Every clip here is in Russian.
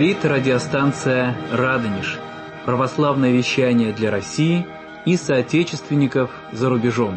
Говорит радиостанция «Радонеж». Православное вещание для России и соотечественников за рубежом.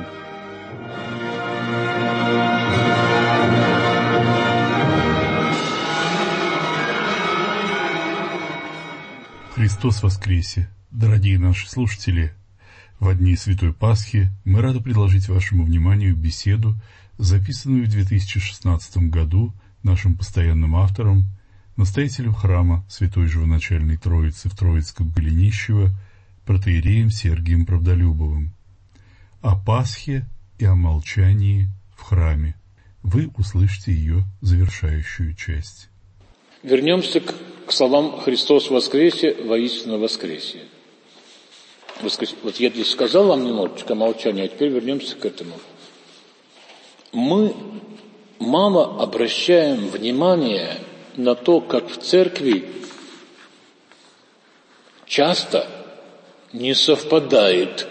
Христос воскресе! Дорогие наши слушатели! Во дни Святой Пасхи мы рады предложить вашему вниманию беседу, записанную в 2016 году нашим постоянным автором, настоятелем храма Святой Живоначальной Троицы в Троицком Голенищево, протоиереем Сергием Правдолюбовым, о Пасхе и о молчании в храме. Вы услышите ее завершающую часть. Вернемся к словам «Христос воскресе, воистину воскресе». Вот я здесь сказал вам немножечко молчания, а теперь вернемся к этому. Мы мало обращаем внимание на то, как в церкви часто не совпадает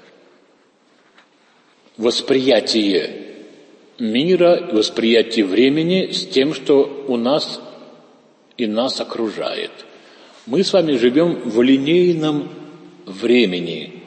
восприятие мира, восприятие времени с тем, что у нас и нас окружает. Мы с вами живем в линейном времени.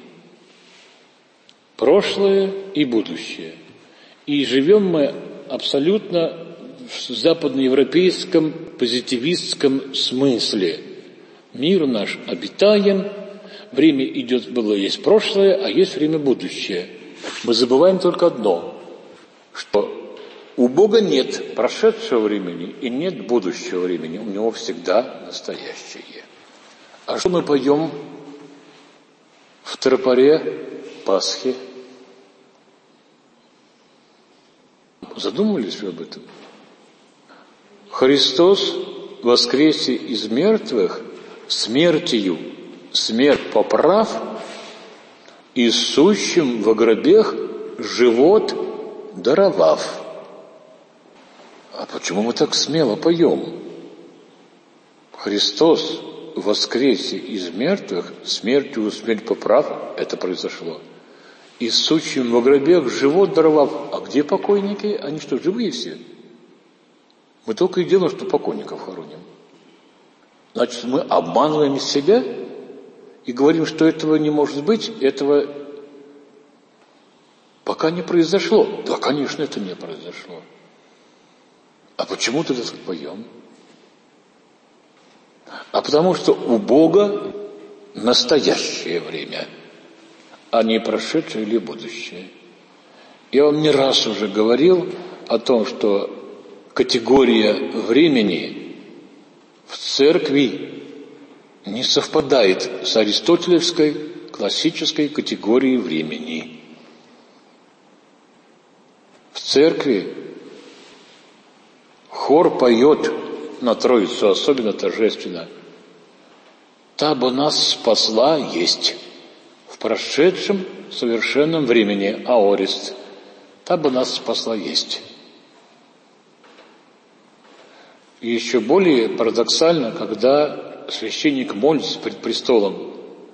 Прошлое и будущее. И живем мы абсолютно в западноевропейском позитивистском смысле. Мир наш обитаем, время идет, есть прошлое, а есть время будущее. Мы забываем только одно, что у Бога нет прошедшего времени и нет будущего времени, у Него всегда настоящее. А что мы поем в тропаре Пасхи? Задумывались вы об этом? Христос воскресе из мертвых, смертью смерть поправ, и сущим во гробех живот даровав. А почему мы так смело поем? Христос воскресе из мертвых, смертью смерть поправ, это произошло. И сущим во гробех живот даровав. А где покойники? Они что, живые все? Мы только и делаем, что покойников хороним. Значит, мы обманываем себя и говорим, что этого не может быть, этого пока не произошло. Да, конечно, это не произошло. А почему тогда так поем? А потому что у Бога настоящее время, а не прошедшее или будущее. Я вам не раз уже говорил о том, что категория времени в церкви не совпадает с аристотелевской классической категорией времени. В церкви хор поет на Троицу, особенно торжественно: «Та бы нас спасла есть в прошедшем совершенном времени, аорист, та бы нас спасла есть». И еще более парадоксально, когда священник молится пред престолом,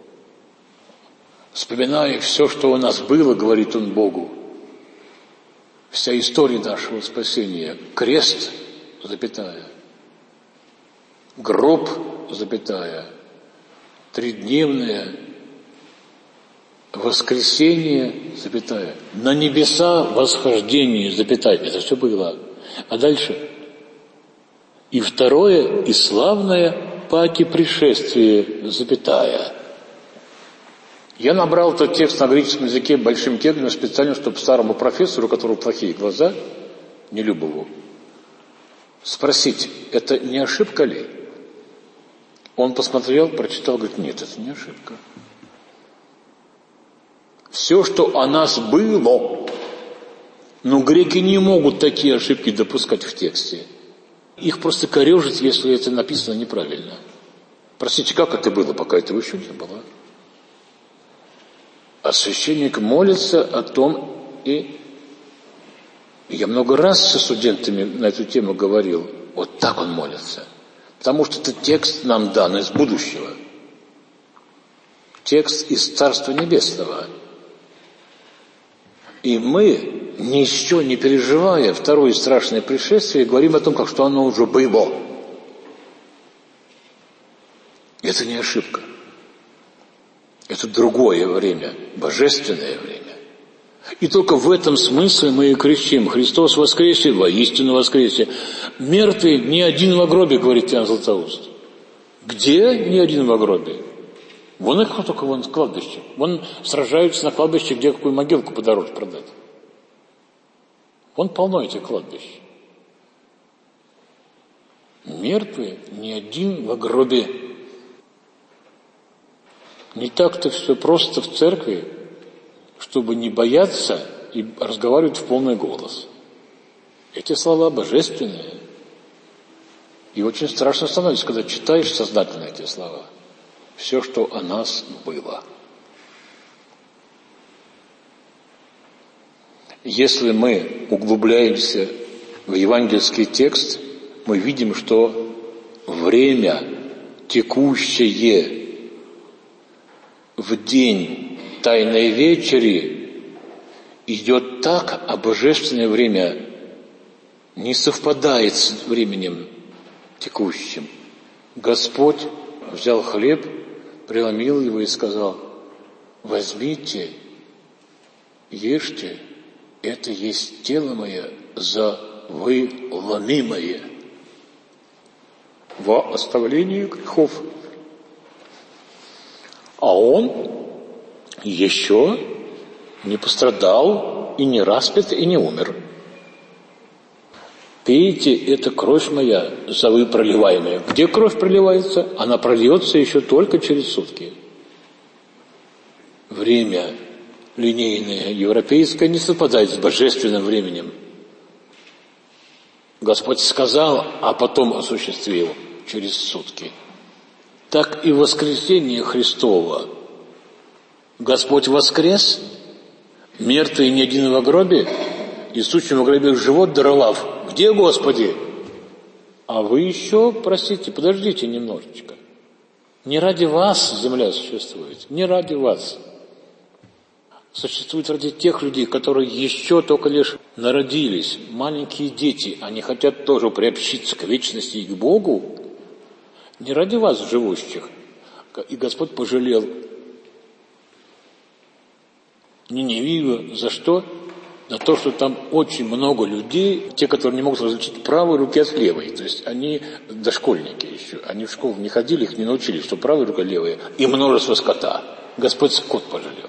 вспоминая все, что у нас было, говорит он Богу, вся история нашего спасения, крест, запятая, гроб, запятая, тридневное воскресение, запятая, на небеса восхождение, запятая, это все было. А дальше: и второе, и славное паки пришествие, запятая. Я набрал этот текст на греческом языке большим текстом специально, чтобы старому профессору, у которого плохие глаза, Нелюбову, спросить, это не ошибка ли? Он посмотрел, прочитал, говорит, нет, это не ошибка. Все, что о нас было, но греки не могут такие ошибки допускать в тексте. Их просто корежит, если это написано неправильно. Простите, как это было, пока этого еще не было? А священник молится о том, и я много раз со студентами на эту тему говорил, вот так он молится. Потому что этот текст нам дан из будущего. Текст из Царства Небесного. И мы, еще не переживая второе страшное пришествие, говорим о том, как что оно уже было. Это не ошибка. Это другое время, божественное время. И только в этом смысле мы и кричим: Христос воскресе, воистину воскресе. Мертвый не один в гробе, говорит Иоанн Златоуст. Где не один в гробе? Вон их только вон кладбище. Вон сражаются на кладбище, где какую могилку подороже продать. Вон полно этих кладбищ. Мертвые не один в гробе. Не так-то все просто в церкви, чтобы не бояться и разговаривать в полный голос. Эти слова божественные. И очень страшно становится, когда читаешь сознательно эти слова. Все, что о нас было. Если мы углубляемся в евангельский текст, мы видим, что время, текущее в день Тайной Вечери, идет так, а божественное время не совпадает с временем текущим. Господь взял хлеб, преломил его и сказал: возьмите, ешьте, это есть тело мое за вы ломимое во оставлении грехов. А он еще не пострадал, и не распят, и не умер. Пейте, это кровь моя, за вы проливаемая. Где кровь проливается? Она прольется еще только через сутки. Время линейное, европейское, не совпадает с божественным временем. Господь сказал, а потом осуществил через сутки. Так и воскресение Христово. Господь воскрес, мертвый не один в гробе, и сущим в гробе живот даровав. Где, Господи? А вы еще, простите, подождите немножечко. Не ради вас земля существует, не ради вас. Существует ради тех людей, которые еще только лишь народились, маленькие дети, они хотят тоже приобщиться к вечности и к Богу. Не ради вас, живущих. И Господь пожалел Ниневию за что? За то, что там очень много людей, те, которые не могут различить правую руки от левой. То есть они дошкольники еще. Они в школу не ходили, их не научили, что правая рука левая. И множество скота. Господь скот пожалел.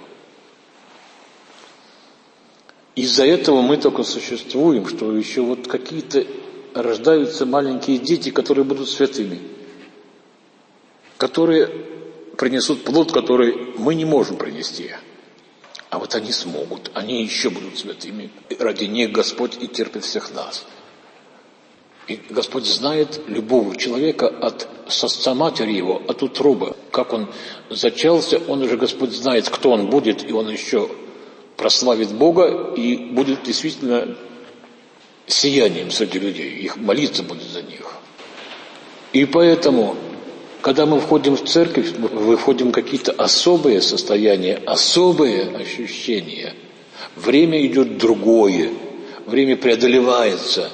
Из-за этого мы только существуем, что еще вот какие-то рождаются маленькие дети, которые будут святыми. Которые принесут плод, который мы не можем принести. А вот они смогут, они еще будут святыми. Ради них Господь и терпит всех нас. И Господь знает любого человека от сосца матери его, от утробы. Как он зачался, он уже, Господь знает, кто он будет, и он еще прославит Бога и будет действительно сиянием среди людей. Их молиться будет за них. И поэтому, когда мы входим в церковь, мы выходим в какие-то особые состояния, особые ощущения. Время идет другое, время преодолевается.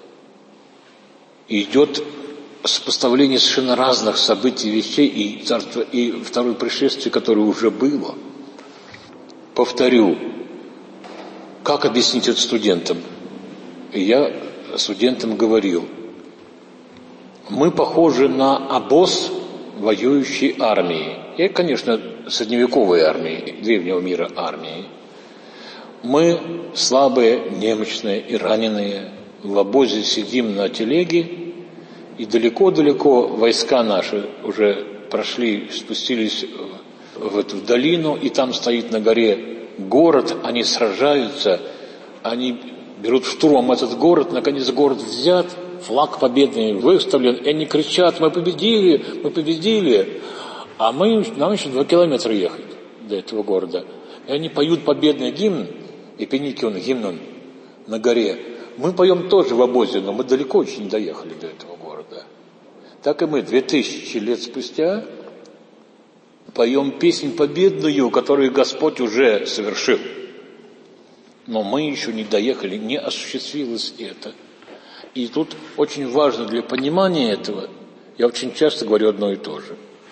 И идет сопоставление совершенно разных событий, вещей и царства, и второе пришествие, которое уже было. Повторю, как объяснить это студентам? Я студентам говорил, мы похожи на обоз воюющей армии. И, конечно, средневековой армии, древнего мира армии. Мы слабые, немощные и раненые. В обозе сидим на телеге, и далеко-далеко войска наши уже прошли, спустились в эту долину, и там стоит на горе город, они сражаются, они берут штурмом этот город, наконец город взят, флаг победный выставлен, и они кричат: мы победили, мы победили. А нам еще 2 километра ехать до этого города. И они поют победный гимн, Эпеникион гимн на горе. Мы поем тоже в обозе, но мы далеко очень не доехали до этого города. Так и мы 2000 лет спустя поем песнь победную, которую Господь уже совершил. Но мы еще не доехали, не осуществилось это. И тут очень важно для понимания этого, я очень часто говорю одно и то же.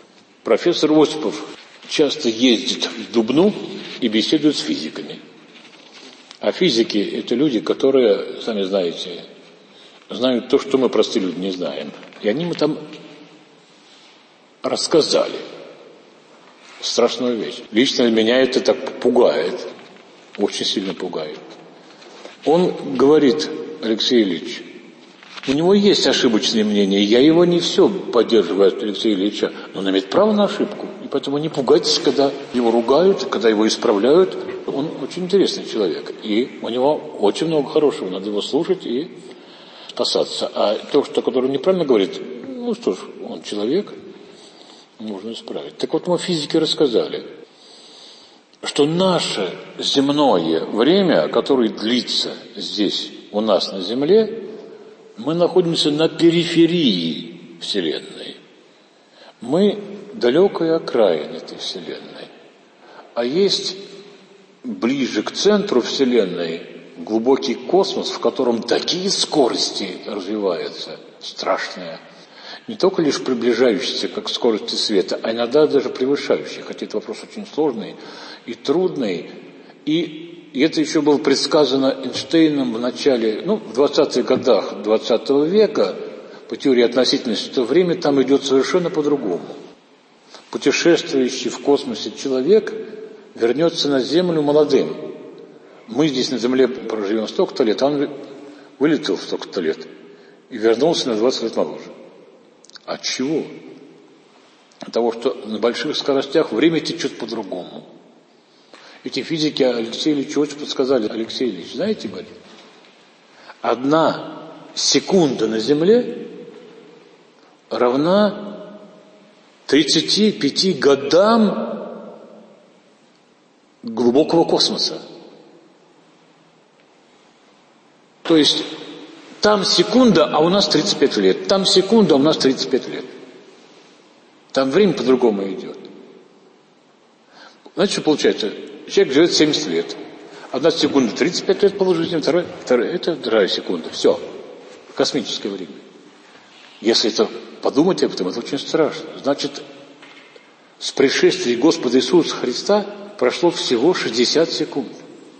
Профессор Осипов часто ездит в Дубну и беседует с физиками. А физики – это люди, которые, сами знаете, знают то, что мы, простые люди, не знаем. И они ему там рассказали страшную вещь. Лично меня это так пугает, очень сильно пугает. Он говорит, Алексей Ильич, у него есть ошибочные мнения, я его не все поддерживаю от Алексея Ильича, но он имеет право на ошибку. И поэтому не пугайтесь, когда его ругают, когда его исправляют. Он очень интересный человек, и у него очень много хорошего, надо его слушать и спасаться. А то, что который неправильно говорит, ну что ж, он человек, можно исправить. Так вот, мы физики рассказали, что наше земное время, которое длится здесь, у нас на Земле, мы находимся на периферии Вселенной. Мы далекая окраина этой Вселенной. А есть ближе к центру Вселенной глубокий космос, в котором такие скорости развиваются, страшные. Не только лишь приближающиеся, как скорости света, а иногда даже превышающие. Хотя этот вопрос очень сложный и трудный. И это еще было предсказано Эйнштейном в начале, в 20-х годах 20 века, по теории относительности, то время там идет совершенно по-другому. Путешествующий в космосе человек вернется на Землю молодым. Мы здесь на Земле проживем столько-то лет, а он вылетел в столько-то лет и вернулся на 20 лет моложе. От чего? От того, что на больших скоростях время течет по-другому. Эти физики Алексею Ильичу очень подсказали. Алексей Ильич, знаете, говорит, 1 секунда на Земле равна 35 годам глубокого космоса. То есть там секунда, а у нас 35 лет. Там секунда, а у нас 35 лет. Там время по-другому идет. Знаете, что получается? Человек живет 70 лет. 1 секунда 35 лет положительно, вторая это 2 секунда. Все. Космическое время. Если это подумать об этом, это очень страшно. Значит, с пришествия Господа Иисуса Христа прошло всего 60 секунд.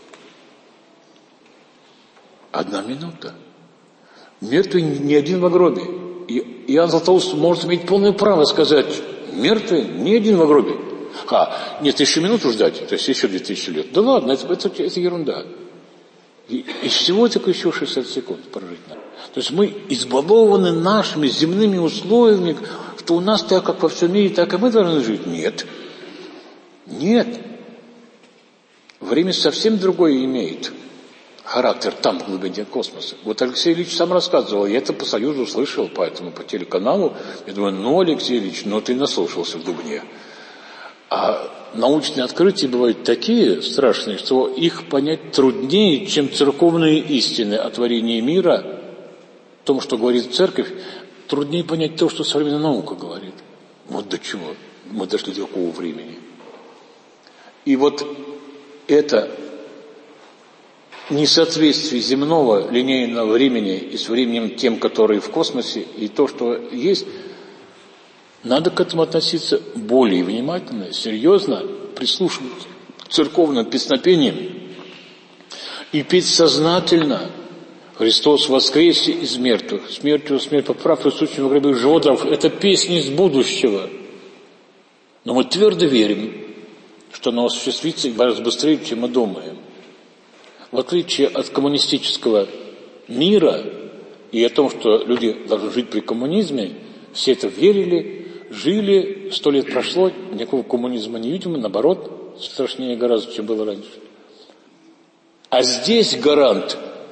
1 минута. Мертвый не один в гробе. И Иоанн Златоуст может иметь полное право сказать, мертвый не один в гробе. Нет, еще минуту ждать, то есть еще 2000 лет. Да ладно, это ерунда. И всего только еще 60 секунд прожить надо. То есть мы избалованы нашими земными условиями, что у нас так, как во всем мире, так и мы должны жить. Нет. Нет. Время совсем другое имеет характер там, в глубине космоса. Вот Алексей Ильич сам рассказывал, я это по Союзу слышал, поэтому по телеканалу. Я думаю, Алексей Ильич, ты наслушался в Дубне. А научные открытия бывают такие страшные, что их понять труднее, чем церковные истины о творении мира, о том, что говорит церковь, труднее понять то, что современная наука говорит. Вот до чего мы дошли до такого времени. И вот это несоответствие земного линейного времени и с временем тем, которые в космосе, и то, что есть, надо к этому относиться более внимательно, серьезно, прислушиваться к церковным песнопениям и петь сознательно «Христос воскресе из мертвых, смертью смерть поправ и сущим в гробе животов». Это песни из будущего. Но мы твердо верим, что оно осуществится гораздо быстрее, чем мы думаем. В отличие от коммунистического мира и о том, что люди должны жить при коммунизме, все это верили, жили, 100 лет прошло, никакого коммунизма не видим, наоборот, страшнее гораздо, чем было раньше. А здесь гарант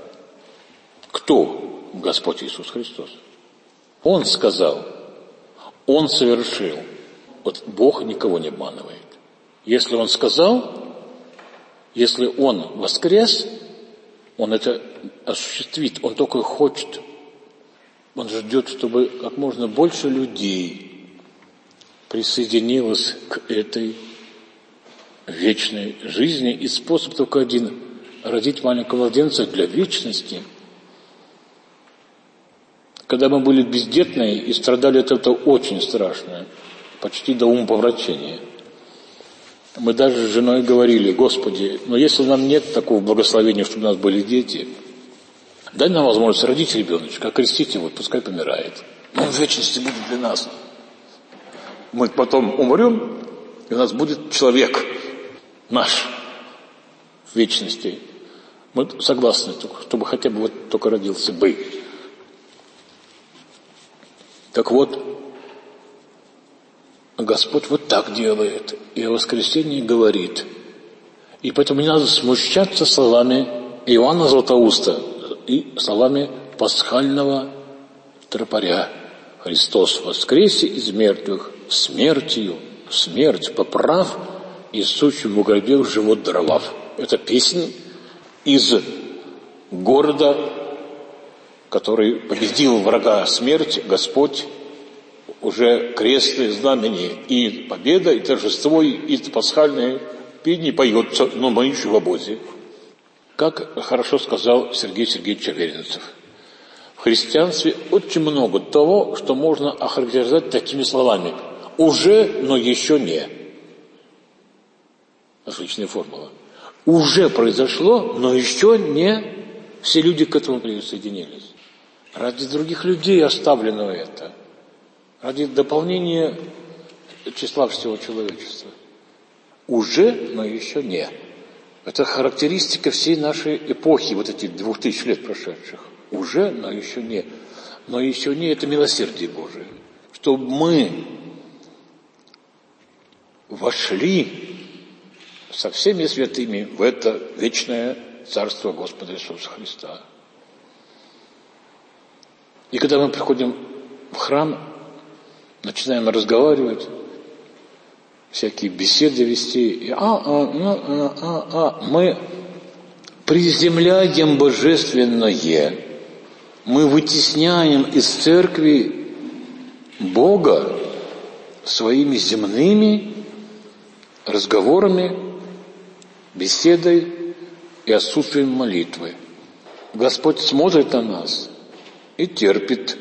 кто? Господь Иисус Христос. Он сказал, Он совершил. Вот Бог никого не обманывает. Если Он сказал, если Он воскрес, Он это осуществит. Он только хочет. Он ждет, чтобы как можно больше людей присоединилось к этой вечной жизни. И способ только один – родить маленького младенца для вечности. Когда мы были бездетные и страдали от этого очень страшно. почти до умопомрачения. Мы даже с женой говорили: Господи, но если нам нет такого благословения, чтобы у нас были дети, дай нам возможность родить ребеночка, окрестить его, пускай помирает. Он в вечности будет для нас. Мы потом умрем, и у нас будет человек наш в вечности. Мы согласны, чтобы хотя бы вот только родился бы. Так вот, Господь вот так делает, и о воскресении говорит. И поэтому не надо смущаться словами Иоанна Златоуста и словами пасхального тропаря. Христос воскресе из мертвых, смертью смерть поправ, и сущим в гробе живот даровав. Это песня из города, который победил врага смерть, Господь. Уже крестные знамени, и победа, и торжество, и пасхальное пение поется, но мы еще в обозе. Как хорошо сказал Сергей Сергеевич Аверинцев, в христианстве очень много того, что можно охарактеризовать такими словами: уже, но еще не. Отличная формула. Уже произошло, но еще не все люди к этому присоединились. Ради других людей оставлено это. Ради дополнения числа всего человечества. Уже, но еще не. Это характеристика всей нашей эпохи, вот эти 2000 лет прошедших. Уже, но еще не. Но еще не — это милосердие Божие. Чтобы мы вошли со всеми святыми в это вечное Царство Господа Иисуса Христа. И когда мы приходим в храм, начинаем разговаривать, всякие беседы вести, и мы приземляем божественное, мы вытесняем из церкви Бога своими земными разговорами, беседой и отсутствием молитвы. Господь смотрит на нас и терпит.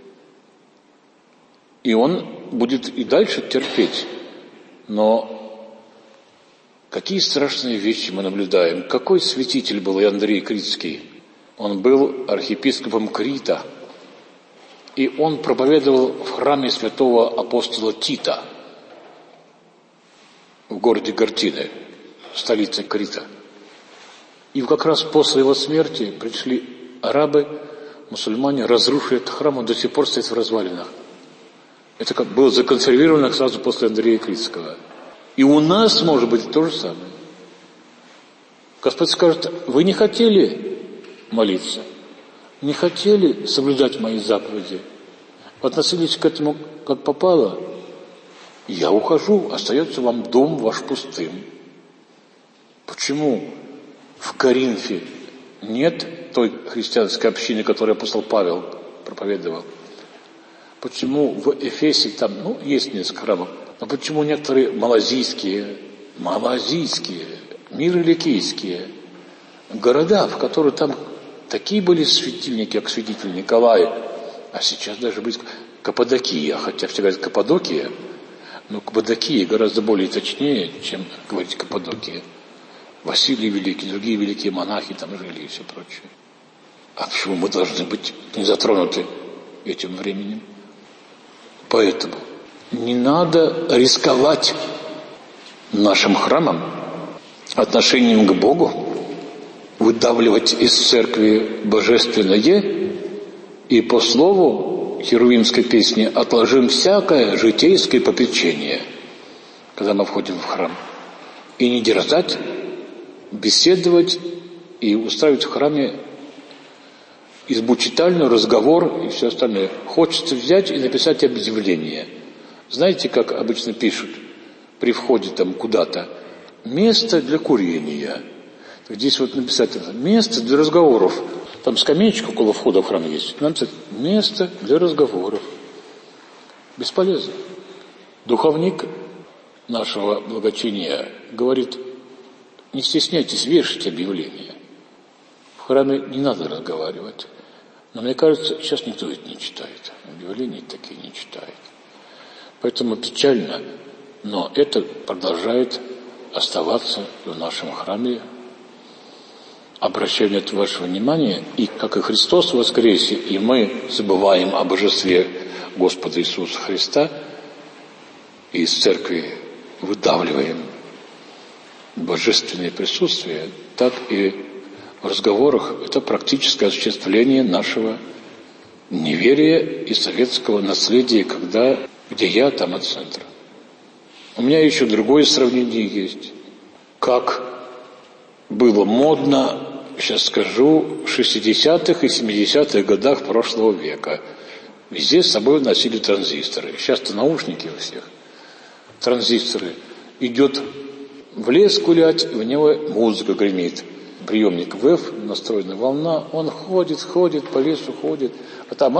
И Он будет и дальше терпеть. Но какие страшные вещи мы наблюдаем. Какой святитель был и Андрей Критский. Он был архиепископом Крита. И он проповедовал в храме святого апостола Тита в городе Гортины, столице Крита. И как раз после его смерти пришли арабы, мусульмане, разрушили этот храм, он до сих пор стоит в развалинах. Это как было законсервировано сразу после Андрея Критского. И у нас может быть то же самое. Господь скажет: вы не хотели молиться, не хотели соблюдать мои заповеди, относились к этому как попало, я ухожу, остается вам дом ваш пустым. Почему в Коринфе нет той христианской общины, которую апостол Павел проповедовал? Почему в Эфесе там, есть несколько храмов, но почему некоторые малазийские, мироликийские города, в которых там такие были светильники, как святитель Николай, а сейчас даже близко Каппадокия, хотя все говорят Каппадокия, но Каппадокия гораздо более точнее, чем говорить Каппадокия. Василий Великий, другие великие монахи там жили и все прочее. А почему мы должны быть не затронуты этим временем? Поэтому не надо рисковать нашим храмом, отношением к Богу, выдавливать из церкви божественное и по слову херувимской песни отложим всякое житейское попечение, когда мы входим в храм. И не дерзать, беседовать и устраивать в храме избу читальную, разговор и все остальное. Хочется взять и написать объявление. Знаете, как обычно пишут при входе там куда-то? Место для курения. Здесь вот написать место для разговоров. Там скамеечка около входа в храм есть. Нам написать место для разговоров. Бесполезно. Духовник нашего благочиния говорит: не стесняйтесь, вешать объявления. В храме не надо разговаривать. Но мне кажется, сейчас никто это не читает. Объявления такие не читает. Поэтому печально, но это продолжает оставаться в нашем храме. Обращаю на это ваше внимание, и как и Христос воскресе, и мы забываем о божестве Господа Иисуса Христа, и из церкви выдавливаем божественное присутствие, так и в разговорах это практическое осуществление нашего неверия и советского наследия, где я, там от центра. У меня еще другое сравнение есть. Как было модно, сейчас скажу, в 60-х и 70-х годах прошлого века. Везде с собой носили транзисторы. Сейчас-то наушники у всех. Транзисторы. Идет в лес гулять, в него музыка гремит. Приемник ВЭФ, настроенная волна, он ходит, по лесу ходит, а там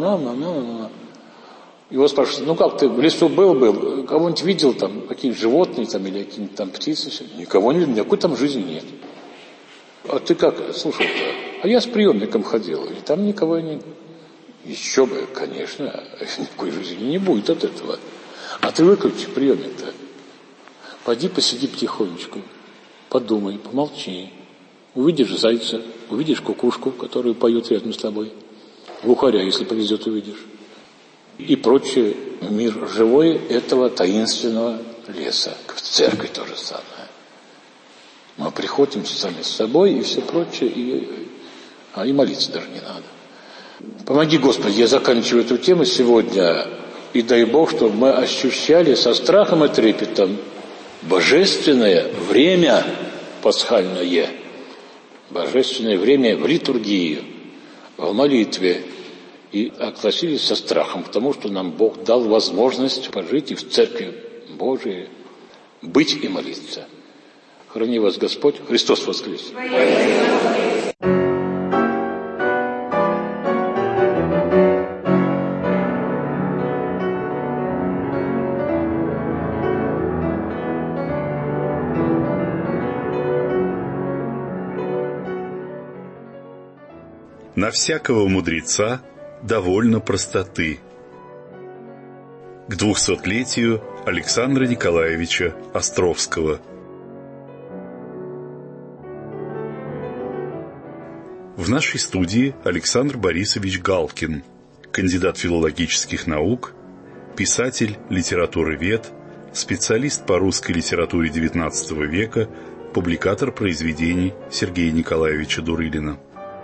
Его спрашивают, как ты в лесу был, кого-нибудь видел там, какие-нибудь животные там или какие-нибудь там птицы? Никого не видел, никакой там жизни нет. А ты как слушал-то? А я с приемником ходил, и там никого не... Еще бы, конечно, никакой жизни не будет от этого. А ты выключи приемник-то. Пойди посиди потихонечку, подумай, помолчи. Увидишь зайца, увидишь кукушку, которую поет рядом с тобой. Глухаря, если повезет, увидишь. И прочее. Мир живой этого таинственного леса. В церкви то же самое. Мы приходим сами с собой и все прочее, и молиться даже не надо. Помоги, Господи, я заканчиваю эту тему сегодня, и дай Бог, чтобы мы ощущали со страхом и трепетом божественное время пасхальное, божественное время в литургии, в молитве, и относились со страхом к тому, что нам Бог дал возможность пожить и в Церкви Божией, быть и молиться. Храни вас Господь, Христос воскресе! На всякого мудреца довольно простоты. К 200-летию Александра Николаевича Островского. В нашей студии Александр Борисович Галкин, кандидат филологических наук, писатель, литературовед, специалист по русской литературе XIX века, публикатор произведений Сергея Николаевича Дурылина.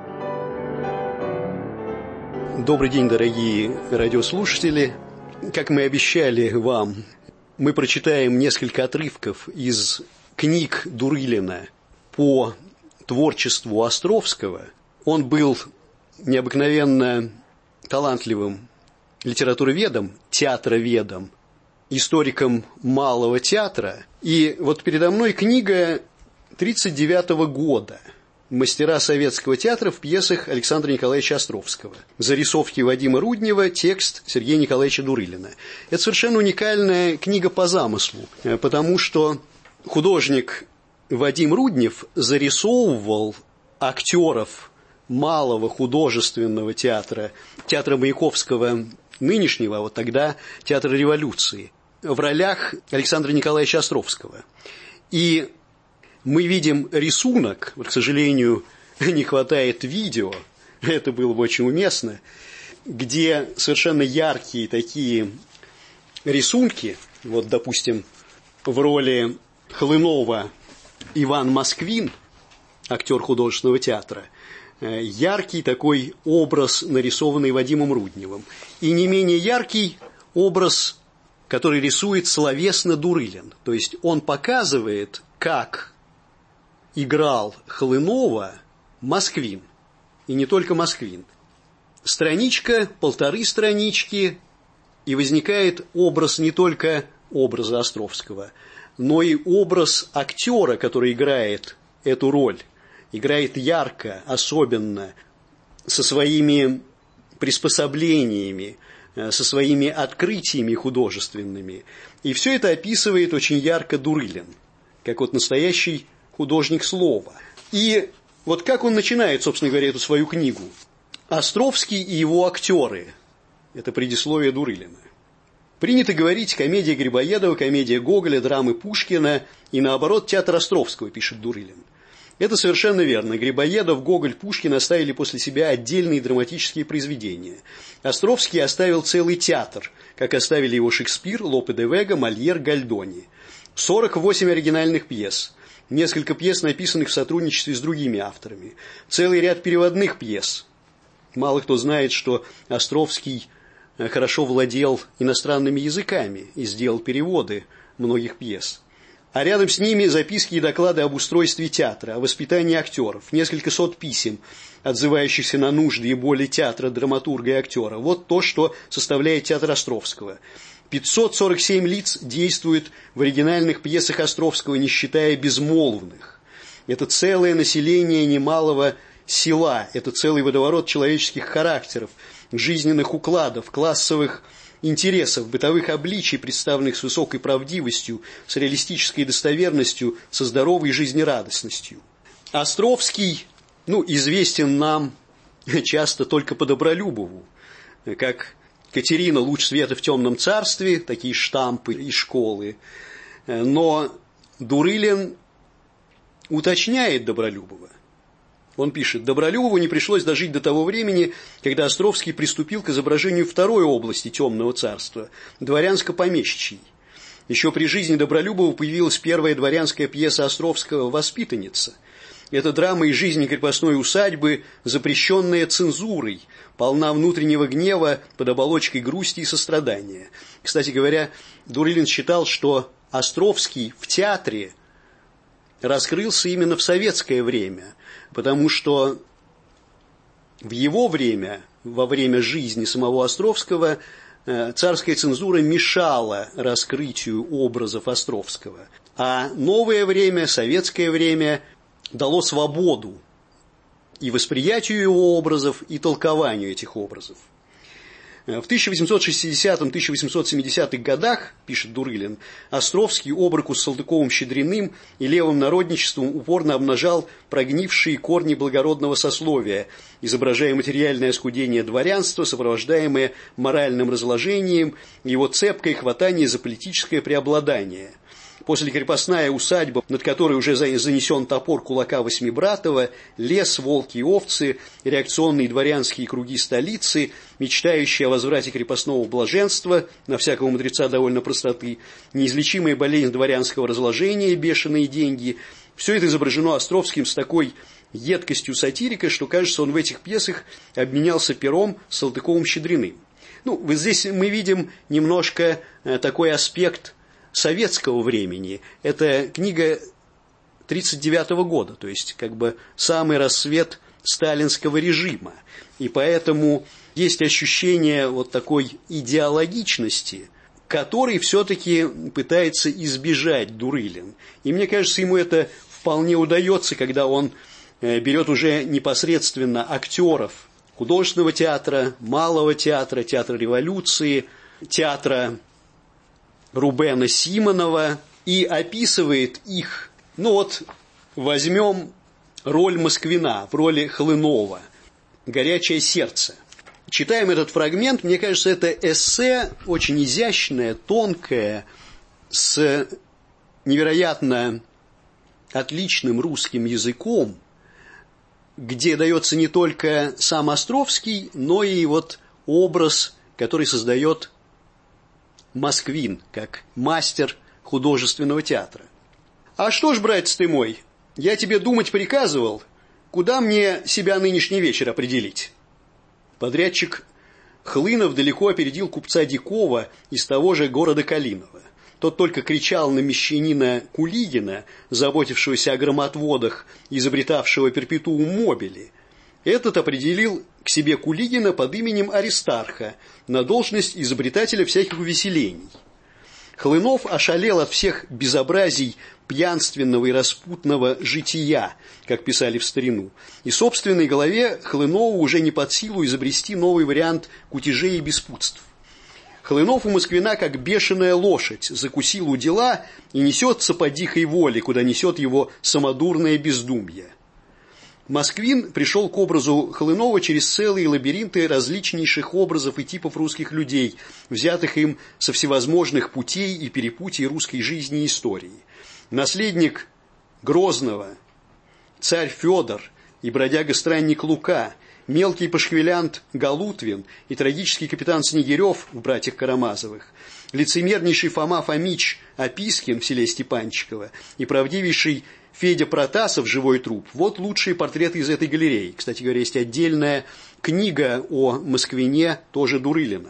Добрый день, дорогие радиослушатели. Как мы обещали вам, мы прочитаем несколько отрывков из книг Дурылина по творчеству Островского. Он был необыкновенно талантливым литературоведом, театроведом, историком малого театра. И вот передо мной книга 1939 года «Мастера советского театра» в пьесах Александра Николаевича Островского. Зарисовки Вадима Руднева, текст Сергея Николаевича Дурылина. Это совершенно уникальная книга по замыслу, потому что художник Вадим Руднев зарисовывал актеров малого художественного театра, театра Маяковского нынешнего, а вот тогда театра революции, в ролях Александра Николаевича Островского. И мы видим рисунок, вот, к сожалению, не хватает видео, это было бы очень уместно, где совершенно яркие такие рисунки, вот, допустим, в роли Хлынова Иван Москвин, актер художественного театра, яркий такой образ, нарисованный Вадимом Рудневым, и не менее яркий образ, который рисует словесно Дурылин, то есть он показывает, как играл Хлынова Москвин, и не только Москвин. Страничка, полторы странички, и возникает образ не только образа Островского, но и образ актера, который играет эту роль, играет ярко, особенно, со своими приспособлениями, со своими открытиями художественными. И все это описывает очень ярко Дурылин, как вот настоящий художник слова. И вот как он начинает, собственно говоря, эту свою книгу. Островский и его актеры. Это предисловие Дурылина. Принято говорить комедия Грибоедова, комедия Гоголя, драмы Пушкина и, наоборот, театр Островского, пишет Дурылин. Это совершенно верно. Грибоедов, Гоголь, Пушкин оставили после себя отдельные драматические произведения. Островский оставил целый театр, как оставили его Шекспир, Лопе де Вега, Мольер, Гальдони. 48 оригинальных пьес, несколько пьес, написанных в сотрудничестве с другими авторами, целый ряд переводных пьес. Мало кто знает, что Островский хорошо владел иностранными языками и сделал переводы многих пьес. А рядом с ними записки и доклады об устройстве театра, о воспитании актеров, несколько сот писем, отзывающихся на нужды и боли театра, драматурга и актера. Вот то, что составляет театр Островского. 547 лиц действует в оригинальных пьесах Островского, не считая безмолвных. Это целое население немалого села, это целый водоворот человеческих характеров, жизненных укладов, классовых интересов, бытовых обличий, представленных с высокой правдивостью, с реалистической достоверностью, со здоровой жизнерадостностью. Островский, известен нам часто только по Добролюбову, как Катерина «Луч света в темном царстве», такие штампы и школы. Но Дурылин уточняет Добролюбова. Он пишет: Добролюбову не пришлось дожить до того времени, когда Островский приступил к изображению второй области темного царства – дворянско-помещичьей. Еще при жизни Добролюбова появилась первая дворянская пьеса Островского «Воспитанница». Это драма из жизни крепостной усадьбы, запрещенная цензурой, полна внутреннего гнева под оболочкой грусти и сострадания. Кстати говоря, Дурылин считал, что Островский в театре раскрылся именно в советское время, потому что в его время, во время жизни самого Островского, царская цензура мешала раскрытию образов Островского. А новое время, советское время, дало свободу и восприятию его образов, и толкованию этих образов. В 1860-1870-х годах, пишет Дурылин, Островский об руку с Салтыковым-Щедриным и левым народничеством упорно обнажал прогнившие корни благородного сословия, изображая материальное оскудение дворянства, сопровождаемое моральным разложением, его цепкое хватание за политическое преобладание. После крепостная усадьба, над которой уже занесен топор кулака Восьмибратова, лес, волки и овцы, реакционные дворянские круги столицы, мечтающие о возврате крепостного блаженства, на всякого мудреца довольно простоты, неизлечимая болезнь дворянского разложения, бешеные деньги – все это изображено Островским с такой едкостью сатирика, что, кажется, он в этих пьесах обменялся пером с Салтыковым-Щедриным. Вот здесь мы видим немножко такой аспект советского времени. Это книга 1939 года, то есть самый рассвет сталинского режима. И поэтому есть ощущение такой идеологичности, которой все-таки пытается избежать Дурылин. И мне кажется, ему это вполне удается, когда он берет уже непосредственно актеров художественного театра, малого театра, театра революции, театра Рубена Симонова и описывает их. Возьмем роль Москвина в роли Хлынова, «Горячее сердце». Читаем этот фрагмент, мне кажется, это эссе очень изящное, тонкое, с невероятно отличным русским языком, где дается не только сам Островский, но и образ, который создает Москвин, как мастер художественного театра. «А что ж, братец ты мой, я тебе думать приказывал, куда мне себя нынешний вечер определить?» Подрядчик Хлынов далеко опередил купца Дикова из того же города Калинова. Тот только кричал на мещанина Кулигина, заботившегося о громотводах, изобретавшего перпетуум мобили. Этот определил к себе Кулигина под именем Аристарха на должность изобретателя всяких увеселений. Хлынов ошалел от всех безобразий пьянственного и распутного жития, как писали в старину, и собственной голове Хлынову уже не под силу изобрести новый вариант кутежей и беспутств. Хлынов у Москвина, как бешеная лошадь, закусил у дела и несется по дикой воле, куда несет его самодурное бездумье. Москвин пришел к образу Хлынова через целые лабиринты различнейших образов и типов русских людей, взятых им со всевозможных путей и перепутий русской жизни и истории. Наследник Грозного, царь Федор и бродяга-странник Лука, мелкий пашквилянт Галутвин и трагический капитан Снегирев в «Братьях Карамазовых», лицемернейший Фома Фомич Опискин в селе Степанчиково и правдивейший Федя Протасов «Живой труп» – вот лучшие портреты из этой галереи. Кстати говоря, есть отдельная книга о Москвине, тоже Дурылина.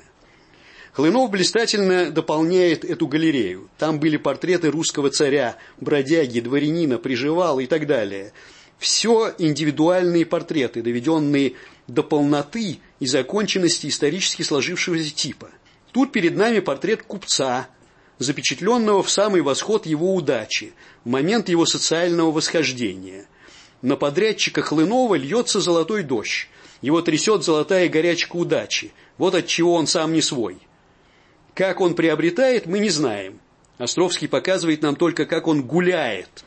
Хлынов блистательно дополняет эту галерею. Там были портреты русского царя, бродяги, дворянина, приживала и так далее. Все индивидуальные портреты, доведенные до полноты и законченности исторически сложившегося типа. Тут перед нами портрет купца, запечатленного в самый восход его удачи, в момент его социального восхождения. На подрядчика Хлынова льется золотой дождь, его трясет золотая горячка удачи, вот от чего он сам не свой. Как он приобретает, мы не знаем. Островский показывает нам только, как он гуляет.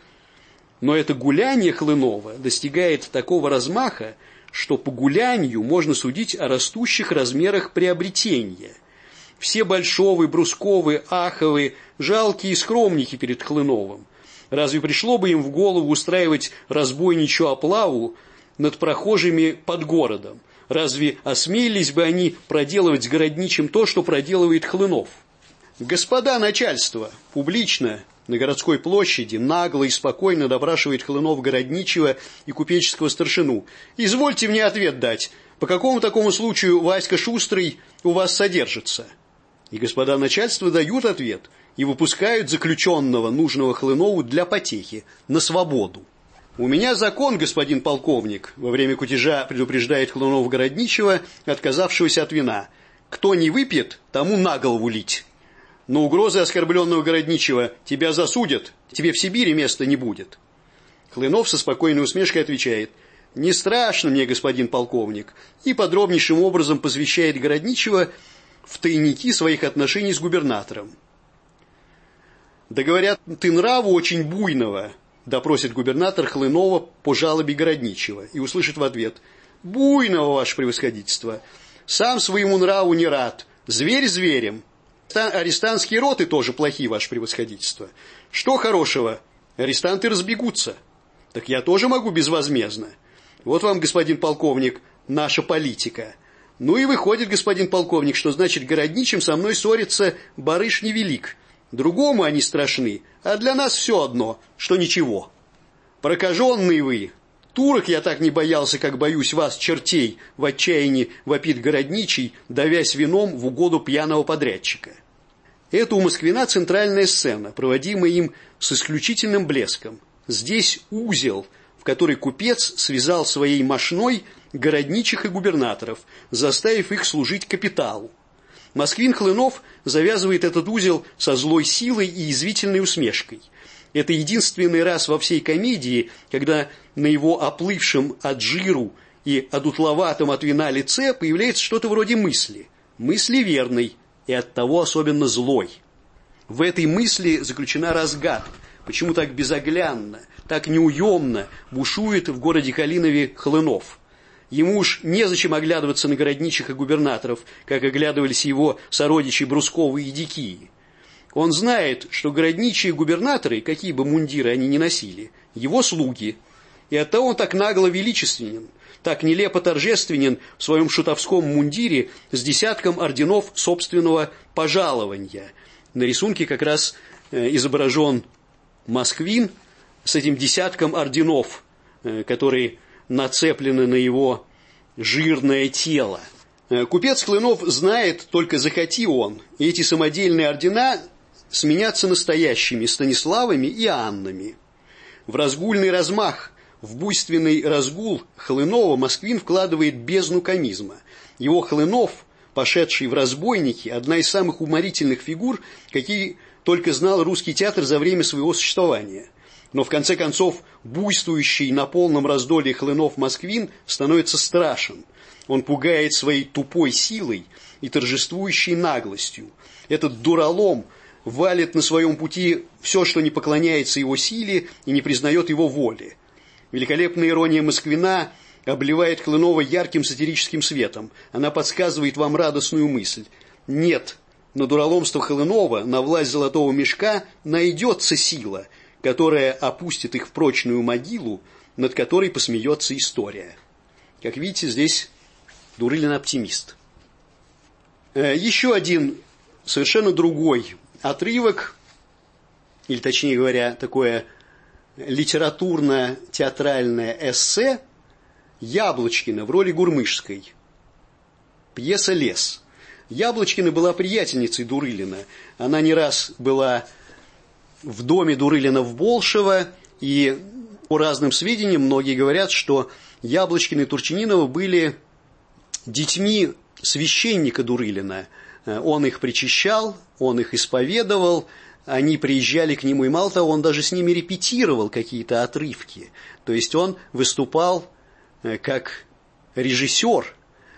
Но это гуляние Хлынова достигает такого размаха, что по гулянию можно судить о растущих размерах приобретения. Все Большовы, Брусковы, Аховы, жалкие скромники перед Хлыновым. Разве пришло бы им в голову устраивать разбойничью облаву над прохожими под городом? Разве осмелились бы они проделывать с городничим то, что проделывает Хлынов? Господа начальство, публично, на городской площади, нагло и спокойно допрашивает Хлынов городничего и купеческого старшину. Извольте мне ответ дать, по какому такому случаю Васька Шустрый у вас содержится? И господа начальство дают ответ и выпускают заключенного, нужного Хлынову для потехи, на свободу. «У меня закон, господин полковник», во время кутежа предупреждает Хлынов городничего, отказавшегося от вина. «Кто не выпьет, тому на голову лить». Но угрозы оскорбленного городничего: «Тебя засудят, тебе в Сибири места не будет». Хлынов со спокойной усмешкой отвечает: «Не страшно мне, господин полковник», и подробнейшим образом посвящает городничего в тайники своих отношений с губернатором. «Да говорят, ты нраву очень буйного», допросит губернатор Хлынова по жалобе городничего и услышит в ответ: «Буйного, ваше превосходительство, сам своему нраву не рад, зверь зверем. Арестантские роты тоже плохие, ваше превосходительство. Что хорошего? Арестанты разбегутся. Так я тоже могу безвозмездно. Вот вам, господин полковник, наша политика. Ну и выходит, господин полковник, что значит городничим со мной ссорится барыш невелик. Другому они страшны, а для нас все одно, что ничего. Прокаженные вы. Турок я так не боялся, как боюсь вас, чертей», в отчаянии вопит городничий, давясь вином в угоду пьяного подрядчика. Это у Москвина центральная сцена, проводимая им с исключительным блеском. Здесь узел, в который купец связал своей мошной городничих и губернаторов, заставив их служить капиталу. Москвин Хлынов завязывает этот узел со злой силой и язвительной усмешкой. Это единственный раз во всей комедии, когда на его оплывшем от жиру и одутловатом от вина лице появляется что-то вроде мысли. Мысли верной и оттого особенно злой. В этой мысли заключена разгадка, почему так безоглянно, так неуемно бушует в городе Калинове Хлынов. Ему уж незачем оглядываться на городничих и губернаторов, как оглядывались его сородичи Брусковы и Дикии. Он знает, что городничие и губернаторы, какие бы мундиры они ни носили, его слуги, и оттого он так нагло величественен, так нелепо торжественен в своем шутовском мундире с десятком орденов собственного пожалования. На рисунке как раз изображен Москвин с этим десятком орденов, которые нацеплены на его жирное тело. Купец Хлынов знает, только захоти он, и эти самодельные ордена сменятся настоящими Станиславами и Аннами. В разгульный размах, в буйственный разгул Хлынова Москвин вкладывает бездну комизма. Его Хлынов, пошедший в разбойники, одна из самых уморительных фигур, какие только знал русский театр за время своего существования. Но в конце концов буйствующий на полном раздолье Хлынов-Москвин становится страшен. Он пугает своей тупой силой и торжествующей наглостью. Этот дуралом валит на своем пути все, что не поклоняется его силе и не признает его воли. Великолепная ирония Москвина обливает Хлынова ярким сатирическим светом. Она подсказывает вам радостную мысль. Нет, на дураломство Хлынова, на власть золотого мешка найдется сила, которая опустит их в прочную могилу, над которой посмеется история. Как видите, здесь Дурылин оптимист. Еще один совершенно другой отрывок, или точнее говоря, такое литературно-театральное эссе Яблочкина в роли Гурмышской. Пьеса «Лес». Яблочкина была приятельницей Дурылина. Она не раз была в доме Дурылина в Болшево, и по разным сведениям многие говорят, что Яблочкина и Турчининова были детьми священника Дурылина. Он их причащал, он их исповедовал, они приезжали к нему, и мало того, он даже с ними репетировал какие-то отрывки. То есть он выступал как режиссер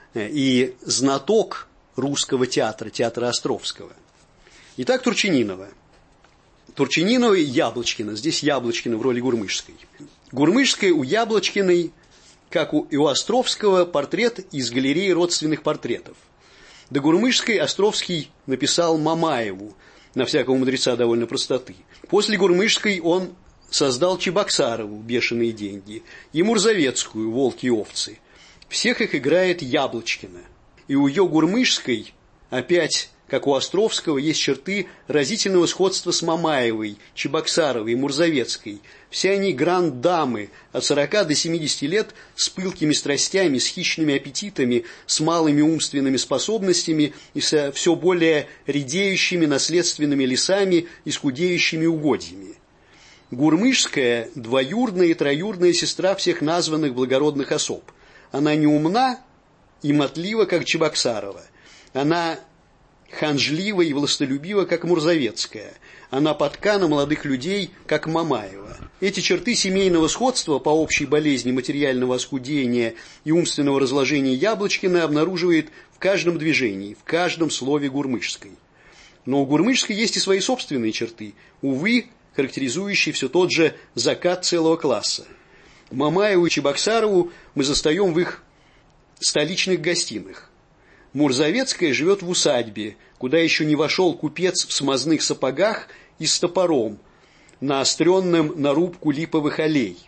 и знаток русского театра, театра Островского. Итак, Турчининова. Турчининова и Яблочкина. Здесь Яблочкина в роли Гурмышской. Гурмышская у Яблочкиной, как и у Островского, портрет из галереи родственных портретов. До Гурмышской Островский написал Мамаеву, на всякого мудреца довольно простоты. После Гурмышской он создал Чебоксарову «Бешеные деньги» и Мурзовецкую «Волки и овцы». Всех их играет Яблочкина. И у ее Гурмышской, опять, как у Островского, есть черты разительного сходства с Мамаевой, Чебоксаровой и Мурзовецкой. Все они гранд-дамы от 40 до 70 лет с пылкими страстями, с хищными аппетитами, с малыми умственными способностями и со все более редеющими наследственными лесами и скудеющими угодьями. Гурмышская – двоюродная и троюродная сестра всех названных благородных особ. Она не умна и мотлива, как Чебоксарова. Она ханжлива и властолюбива, как Мурзовецкая. Она подка на молодых людей, как Мамаева. Эти черты семейного сходства по общей болезни материального оскудения и умственного разложения Яблочкина обнаруживает в каждом движении, в каждом слове Гурмышской. Но у Гурмышской есть и свои собственные черты, увы, характеризующие все тот же закат целого класса. Мамаеву и Чебоксарову мы застаем в их столичных гостиных. Мурзовецкая живет в усадьбе, куда еще не вошел купец в смазных сапогах и с топором, наостренным на рубку липовых аллей.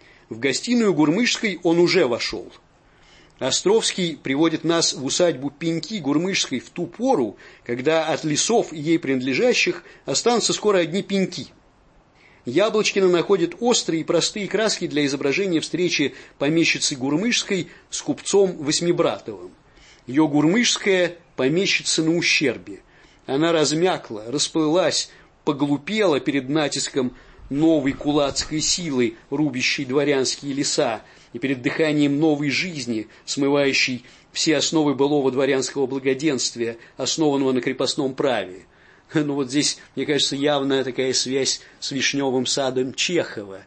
В гостиную Гурмышской он уже вошел. Островский приводит нас в усадьбу Пеньки Гурмышской в ту пору, когда от лесов ей принадлежащих останутся скоро одни пеньки. Яблочкина находит острые и простые краски для изображения встречи помещицы Гурмышской с купцом Восьмибратовым. Ее Гурмышская помещица на ущербе. Она размякла, расплылась, поглупела перед натиском новой кулацкой силы, рубящей дворянские леса, и перед дыханием новой жизни, смывающей все основы былого дворянского благоденствия, основанного на крепостном праве. Ну вот здесь, мне кажется, явная такая связь с Вишневым садом Чехова.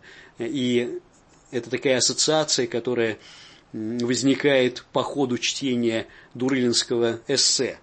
И это такая ассоциация, которая возникает по ходу чтения дурылинского эссе.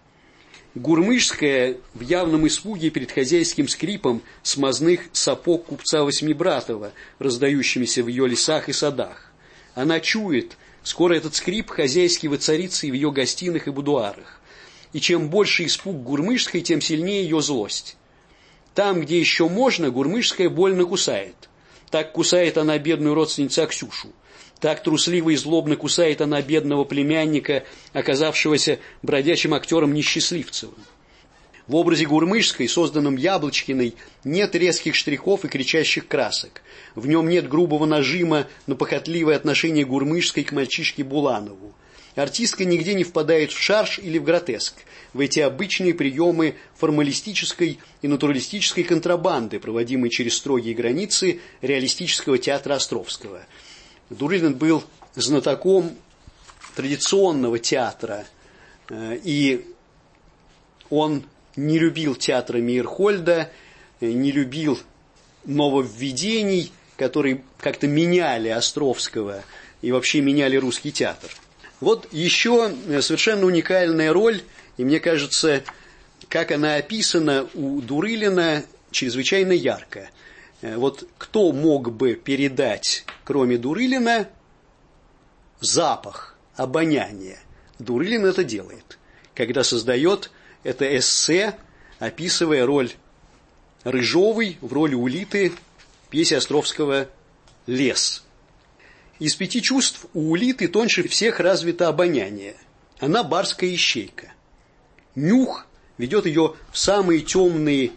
Гурмышская в явном испуге перед хозяйским скрипом смазных сапог купца Восьмибратова, раздающимися в ее лесах и садах. Она чует, скоро этот скрип хозяйский воцарится и в ее гостиных и будуарах. И чем больше испуг Гурмышской, тем сильнее ее злость. Там, где еще можно, Гурмышская больно кусает. Так кусает она бедную родственницу Аксюшу. Так трусливо и злобно кусает она бедного племянника, оказавшегося бродячим актером Несчастливцевым. В образе Гурмышской, созданном Яблочкиной, нет резких штрихов и кричащих красок. В нем нет грубого нажима на похотливое отношение Гурмышской к мальчишке Буланову. Артистка нигде не впадает в шарж или в гротеск, в эти обычные приемы формалистической и натуралистической контрабанды, проводимые через строгие границы реалистического театра Островского. Дурылин был знатоком традиционного театра, и он не любил театра Мейерхольда, не любил нововведений, которые как-то меняли Островского и вообще меняли русский театр. Вот еще совершенно уникальная роль, и мне кажется, как она описана у Дурылина, чрезвычайно ярко. Вот кто мог бы передать, кроме Дурылина, запах, обоняние. Дурылин это делает, когда создает это эссе, описывая роль Рыжовой в роли Улиты в пьесе Островского «Лес». Из 5 чувств у Улиты тоньше всех развито обоняние. Она барская ищейка. Нюх ведет ее в самые темные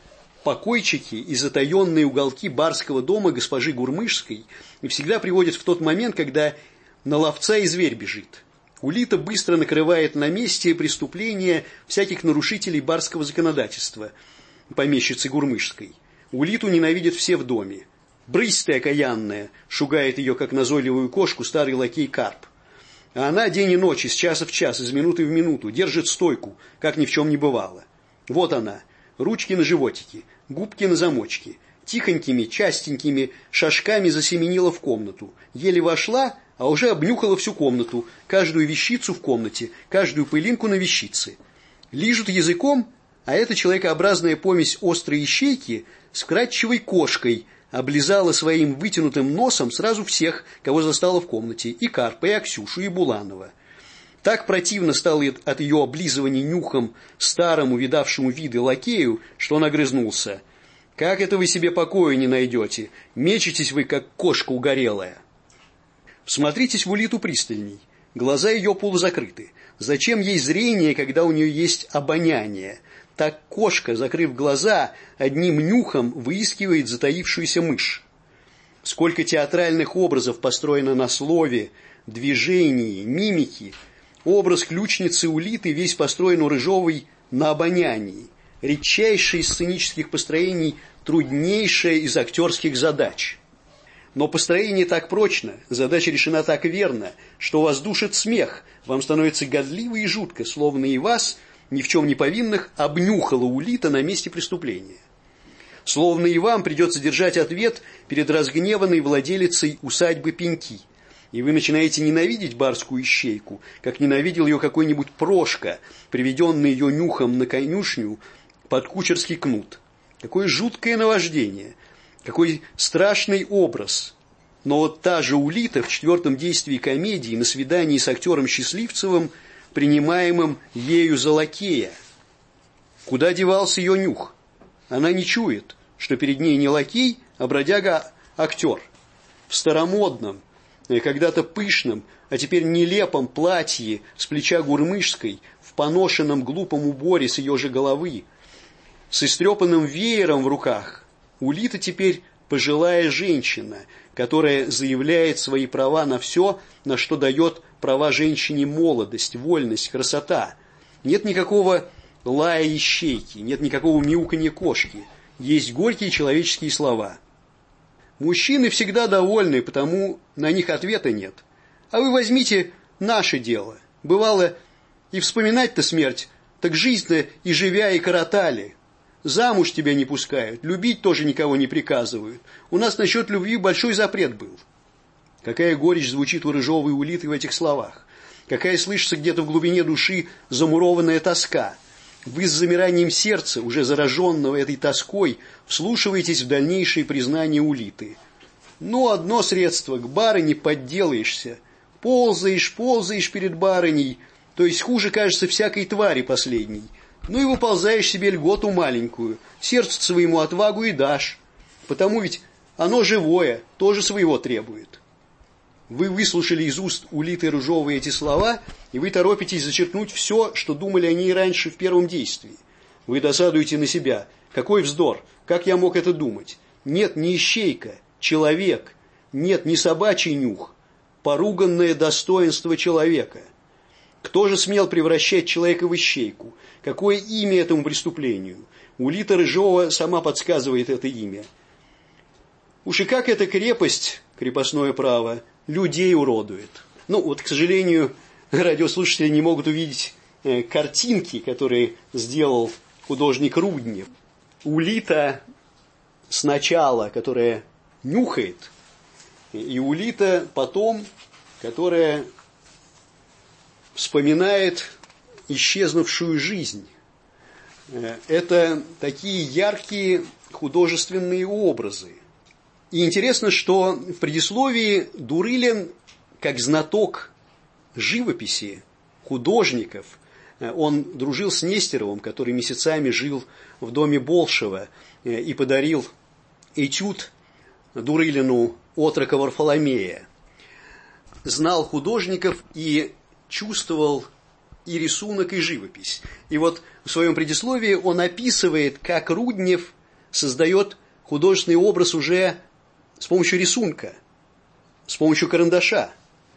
покойчики и затаенные уголки барского дома госпожи Гурмышской и всегда приводит в тот момент, когда на ловца и зверь бежит. Улита быстро накрывает на месте преступления всяких нарушителей барского законодательства, помещицы Гурмышской. Улиту ненавидят все в доме. «Брысь ты, окаянная!» — шугает ее, как назойливую кошку, старый лакей Карп. А она день и ночь, из часа в час, из минуты в минуту, держит стойку, как ни в чем не бывало. Вот она, ручки на животике, губки на замочке, тихонькими, частенькими шажками засеменила в комнату, еле вошла, а уже обнюхала всю комнату, каждую вещицу в комнате, каждую пылинку на вещице. Лижут языком, а эта человекообразная помесь острой ищейки с вкрадчивой кошкой облизала своим вытянутым носом сразу всех, кого застала в комнате, и Карпа, и Аксюшу, и Буланова. Так противно стало от ее облизывания нюхом старому, видавшему виды лакею, что он огрызнулся. «Как это вы себе покоя не найдете? Мечетесь вы, как кошка угорелая!» Всмотритесь в Улиту пристальней. Глаза ее полузакрыты. Зачем ей зрение, когда у нее есть обоняние? Так кошка, закрыв глаза, одним нюхом выискивает затаившуюся мышь. Сколько театральных образов построено на слове, движении, мимике. Образ ключницы Улиты весь построен у Рыжовой на обонянии. Редчайшее из сценических построений, труднейшее из актерских задач. Но построение так прочно, задача решена так верно, что вас душит смех, вам становится годливо и жутко, словно и вас, ни в чем не повинных, обнюхала Улита на месте преступления. Словно и вам придется держать ответ перед разгневанной владелицей усадьбы Пеньки, и вы начинаете ненавидеть барскую ищейку, как ненавидел ее какой-нибудь Прошка, приведенный ее нюхом на конюшню под кучерский кнут. Какое жуткое наваждение! Какой страшный образ! Но вот та же Улита в 4-м действии комедии на свидании с актером Счастливцевым, принимаемым ею за лакея. Куда девался ее нюх? Она не чует, что перед ней не лакей, а бродяга-актер. В старомодном, когда-то пышном, а теперь нелепом платье с плеча Гурмышской, в поношенном глупом уборе с ее же головы, с истрепанным веером в руках, Улита теперь пожилая женщина, которая заявляет свои права на все, на что дает права женщине молодость, вольность, красота. Нет никакого лая ищейки, нет никакого мяуканья кошки. Есть горькие человеческие слова. Мужчины всегда довольны, потому на них ответа нет. А вы возьмите наше дело. Бывало, и вспоминать-то смерть, так жизнь-то и живя, и коротали. Замуж тебя не пускают, любить тоже никого не приказывают. У нас насчет любви большой запрет был. Какая горечь звучит у Рыжовой и Улиты в этих словах. Какая слышится где-то в глубине души замурованная тоска. Вы с замиранием сердца, уже зараженного этой тоской, вслушиваетесь в дальнейшие признания Улиты. Ну, одно средство, к барыне подделаешься. Ползаешь перед барыней, то есть хуже, кажется, всякой твари последней. Ну и выползаешь себе льготу маленькую, сердцу своему отвагу и дашь. Потому ведь оно живое, тоже своего требует. Вы выслушали из уст Улиты Рыжовой эти слова, и вы торопитесь зачеркнуть все, что думали о ней раньше в 1-м действии. Вы досадуете на себя. Какой вздор! Как я мог это думать? Нет, не ищейка, человек. Нет, не собачий нюх. Поруганное достоинство человека. Кто же смел превращать человека в ищейку? Какое имя этому преступлению? Улита Рыжова сама подсказывает это имя. Уж и как эта крепость, крепостное право, людей уродует. Ну, вот, к сожалению, радиослушатели не могут увидеть картинки, которые сделал художник Руднев. Улита сначала, которая нюхает, и Улита потом, которая вспоминает исчезнувшую жизнь. Это такие яркие художественные образы. И интересно, что в предисловии Дурылин, как знаток живописи, художников, он дружил с Нестеровым, который месяцами жил в доме Болшева и подарил этюд Дурылину «Отрока Варфоломея». Знал художников и чувствовал и рисунок, и живопись. И вот в своем предисловии он описывает, как Руднев создает художественный образ уже с помощью рисунка, с помощью карандаша.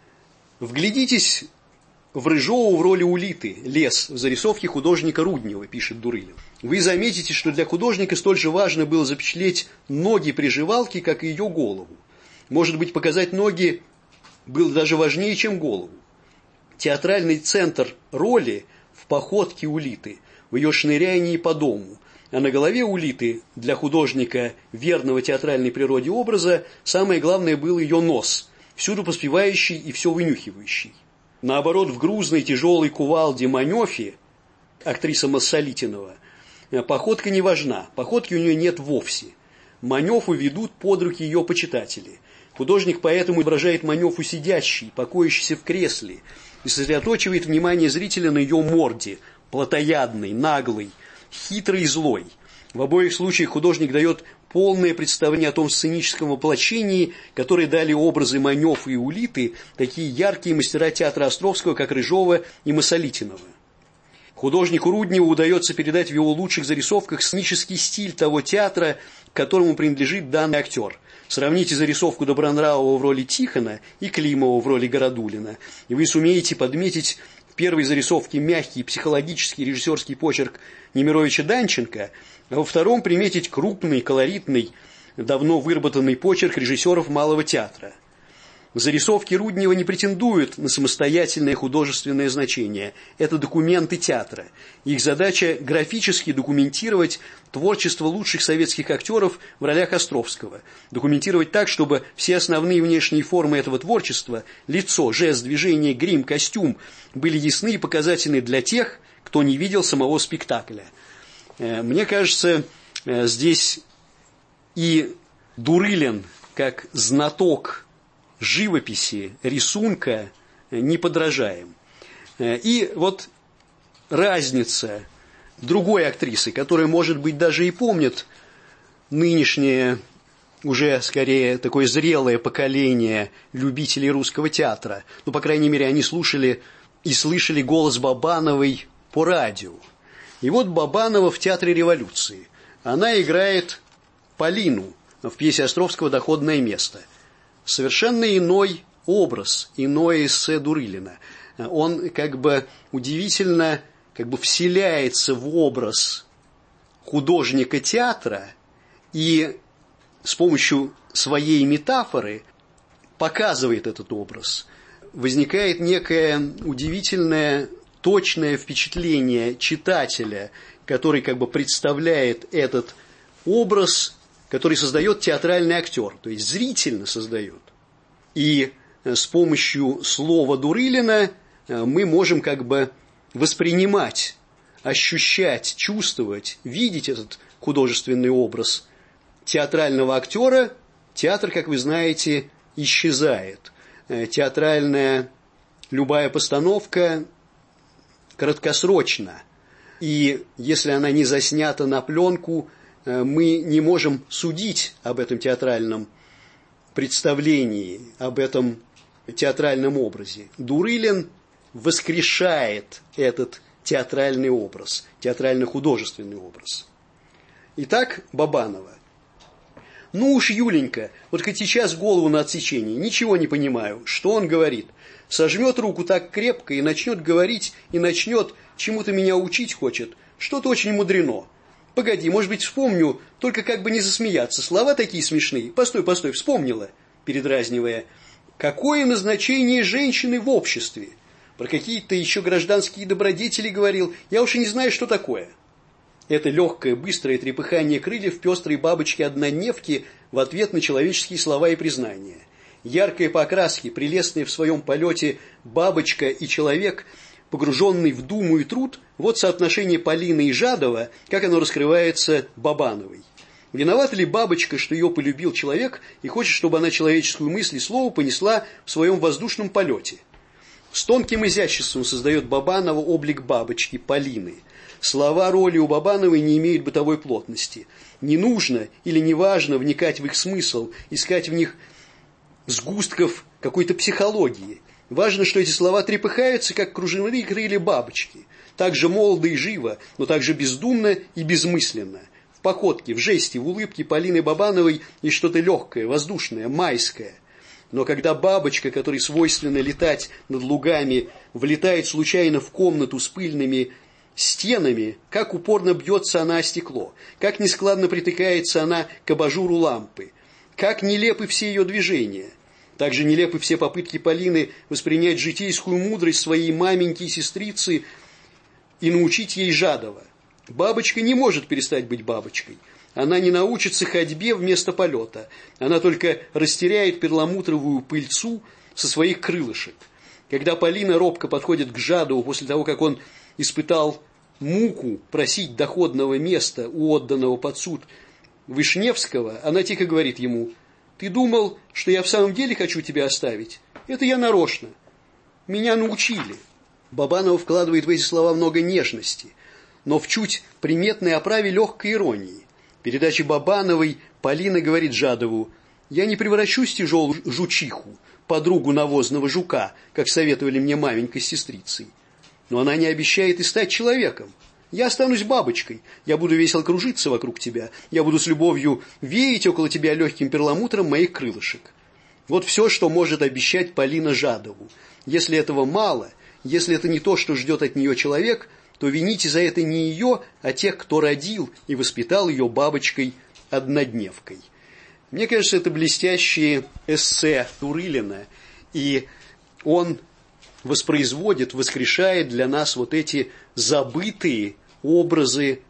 Вглядитесь в Рыжову в роли Улиты, лес, в зарисовке художника Руднева, пишет Дурылин. Вы заметите, что для художника столь же важно было запечатлеть ноги приживалки, как и ее голову. Может быть, показать ноги было даже важнее, чем голову. Театральный центр роли в походке Улиты, в ее шнырянии по дому, а на голове Улиты для художника, верного театральной природе образа, самое главное был ее нос, всюду поспевающий и все вынюхивающий. Наоборот, в грузной тяжелой кувалде Манёфи, актриса Массолитинова, походка не важна, походки у нее нет вовсе. Манёфу ведут под руки ее почитатели. Художник поэтому изображает Манёфу сидящей, покоящейся в кресле, и сосредоточивает внимание зрителя на ее морде, плотоядной, наглой, хитрой и злой. В обоих случаях художник дает полное представление о том сценическом воплощении, которое дали образы Манёфы и Улиты такие яркие мастера театра Островского, как Рыжова и Массолитинова. Художнику Рудневу удается передать в его лучших зарисовках сценический стиль того театра, к которому принадлежит данный актер. Сравните зарисовку Добронравова в роли Тихона и Климова в роли Городулина, и вы сумеете подметить в первой зарисовке мягкий психологический режиссерский почерк Немировича Данченко, а во втором приметить крупный, колоритный, давно выработанный почерк режиссеров Малого театра. Зарисовки Руднева не претендуют на самостоятельное художественное значение. Это документы театра. Их задача – графически документировать творчество лучших советских актеров в ролях Островского. Документировать так, чтобы все основные внешние формы этого творчества – лицо, жест, движение, грим, костюм – были ясны и показательны для тех, кто не видел самого спектакля. Мне кажется, здесь и Дурылин, как знаток живописи, рисунка, неподражаем. И вот разница другой актрисы, которая, может быть, даже и помнит нынешнее, уже скорее такое зрелое поколение любителей русского театра. Ну, по крайней мере, они слушали и слышали голос Бабановой по радио. И вот Бабанова в Театре революции. Она играет Полину в пьесе Островского «Доходное место». Совершенно иной образ, иное эссе Дурылина. Он как бы удивительно вселяется в образ художника театра и с помощью своей метафоры показывает этот образ. Возникает некое удивительное, точное впечатление читателя, который представляет этот образ, который создает театральный актер, то есть зрительно создает. И с помощью слова Дурылина мы можем воспринимать, ощущать, чувствовать, видеть этот художественный образ театрального актера. Театр, как вы знаете, исчезает. Театральная любая постановка краткосрочна. И если она не заснята на пленку, мы не можем судить об этом театральном представлении, об этом театральном образе. Дурылин воскрешает этот театральный образ, театрально-художественный образ. Итак, Бабанова. Ну уж, Юленька, вот хоть сейчас голову на отсечении, ничего не понимаю, что он говорит. Сожмет руку так крепко и начнет говорить, и начнет чему-то меня учить хочет. Что-то очень мудрено. Погоди, может быть, вспомню, только не засмеяться. Слова такие смешные. Постой, вспомнила, передразнивая. Какое назначение женщины в обществе? Про какие-то еще гражданские добродетели говорил. Я уж и не знаю, что такое. Это легкое, быстрое трепыхание крыльев пестрой бабочки-однодневки в ответ на человеческие слова и признания. Яркая по окраске, прелестная в своем полете бабочка и человек, погруженный в думу и труд, вот соотношение Полины и Жадова, как оно раскрывается Бабановой. Виновата ли бабочка, что ее полюбил человек и хочет, чтобы она человеческую мысль и слово понесла в своем воздушном полете? С тонким изяществом создает Бабанова облик бабочки, Полины. Слова роли у Бабановой не имеют бытовой плотности. Не нужно или не важно вникать в их смысл, искать в них сгустков какой-то психологии. Важно, что эти слова трепыхаются, как кружевные крылья бабочки. Так же молодо и живо, но так же бездумно и безмысленно. В походке, в жесте, в улыбке Полины Бабановой есть что-то легкое, воздушное, майское. Но когда бабочка, которой свойственно летать над лугами, влетает случайно в комнату с пыльными стенами, как упорно бьется она о стекло, как нескладно притыкается она к абажуру лампы, как нелепы все ее движения. Так же нелепы все попытки Полины воспринять житейскую мудрость своей маменьки и сестрицы и научить ей Жадова. Бабочка не может перестать быть бабочкой. Она не научится ходьбе вместо полета. Она только растеряет перламутровую пыльцу со своих крылышек. Когда Полина робко подходит к Жадову после того, как он испытал муку просить доходного места у отданного под суд Вышневского, она тихо говорит ему: «Ты думал, что я в самом деле хочу тебя оставить? Это я нарочно. Меня научили». Бабанова вкладывает в эти слова много нежности, но в чуть приметной оправе легкой иронии. В передаче Бабановой Полина говорит Жадову: «Я не превращусь в тяжелую жучиху, подругу навозного жука, как советовали мне маменька с сестрицей». Но она не обещает и стать человеком. «Я останусь бабочкой, я буду весело кружиться вокруг тебя, я буду с любовью веять около тебя легким перламутром моих крылышек». Вот все, что может обещать Полина Жадову. Если этого мало, если это не то, что ждет от нее человек, то вините за это не ее, а тех, кто родил и воспитал ее бабочкой-однодневкой. Мне кажется, это блестящее эссе Дурылина, и он воспроизводит, воскрешает для нас вот эти забытые образы